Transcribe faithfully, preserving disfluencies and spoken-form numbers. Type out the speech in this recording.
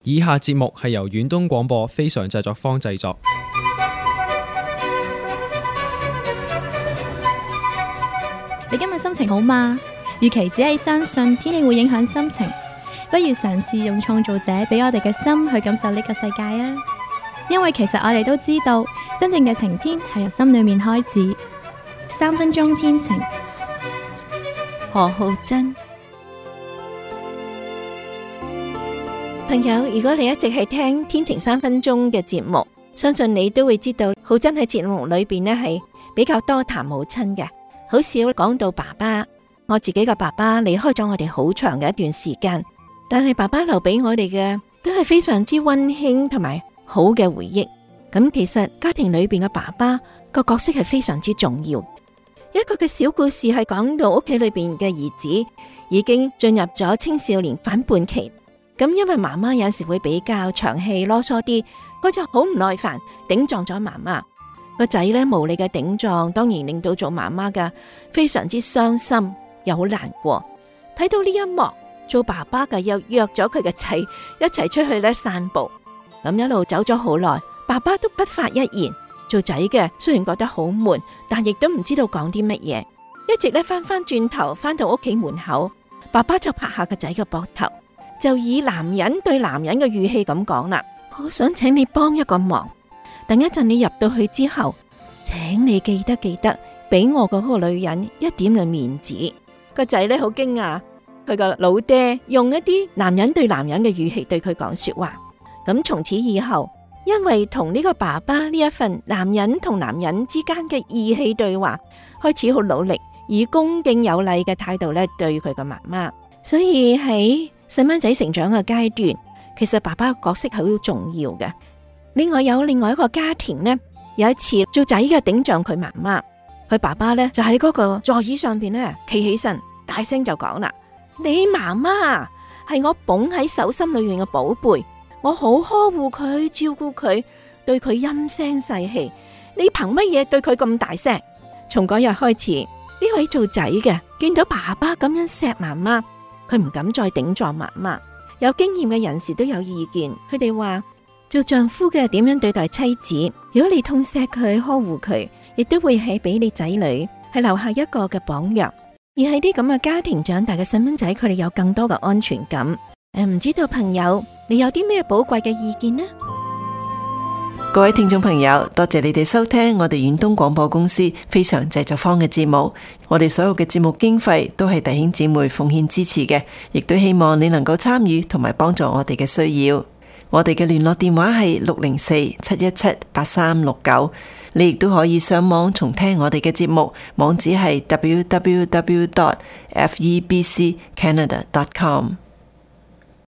以下節目係由遠東廣播非常製作坊製作。 你今日心情好嗎？與其只係相信天氣會影響心情，不如嘗試用創造者俾我哋嘅心去感受呢個世界啊！因為其實我哋都知道，真正嘅晴天係由心裏面開始。三分鐘天晴， 何浩珍。朋友，如果你一直係聽天晴三分鐘嘅節目，相信你都會知道，浩珍喺節目裏邊呢係比較多談母親嘅，好少講到爸爸。我自己嘅爸爸離開咗我哋好長嘅一段時間，但係爸爸留俾我哋嘅都係非常之溫馨同埋好嘅回憶。咁其實家庭裏邊嘅爸爸個角色係非常之重要。一個嘅小故事係講到屋企裏邊嘅兒子已經進入咗青少年反叛期。咁因為媽媽有時會比較長氣囉嗦啲，佢就好唔耐煩，頂撞咗媽媽。個仔呢無理嘅頂撞，當然令到做媽媽嘅非常之傷心，又好難過。睇到呢一幕，做爸爸嘅又約咗佢嘅仔一齊出去咧散步。咁一路走咗好耐，爸爸都不發一言。做仔嘅雖然覺得好悶，但亦都唔知道講啲乜嘢。一直咧翻翻轉頭，翻到屋企門口，爸爸就拍下個仔嘅膊頭，就以男人對男人嘅語氣咁講啦：我想請你幫一個忙，等一陣你入到去之後，請你記得記得俾我嗰個女人一點嘅面子。個仔咧好驚訝，佢個老爹用一啲男人對男人嘅語氣對佢講說話。咁從此以後，因為同呢個爸爸呢一份男人同男人之間嘅義氣對話，開始好努力以恭敬有禮嘅態度咧對佢個媽媽。所以喺細蚊仔成長嘅階段，其實爸爸嘅角色係好重要嘅。另外有另外一個家庭呢，有一次做仔嘅頂撞佢媽媽，佢爸爸呢就喺嗰個座椅上邊呢企起身，大聲就講啦：你媽媽係我捧喺手心裏面嘅寶貝，我好呵護佢，照顧佢，對佢陰聲細氣，你憑乜嘢對佢咁大聲？從嗰日開始，呢位做仔嘅見到爸爸咁樣錫媽媽，佢唔敢再頂撞媽媽。有經驗嘅人士都有意見，佢哋話做丈夫嘅點樣對待妻子，如果你痛錫佢，呵護佢，亦都會係俾你仔女係留下一個嘅榜樣。而喺啲咁嘅家庭長大嘅細蚊仔，佢哋有更多嘅安全感。誒，唔知道朋友你有啲咩寶貴嘅意見呢？ 各位聽眾朋友，多謝你哋收聽我哋遠東廣播公司非常製作坊嘅節目。我哋所有嘅節目經費都係弟兄姊妹奉獻支持嘅，亦都希望你能夠參與同埋幫助我哋嘅需要。我哋嘅聯絡電話係六零四七一七八三六九，你亦都可以上網重聽我哋嘅節目，網址係 double-u double-u double-u dot f e b c canada dot com。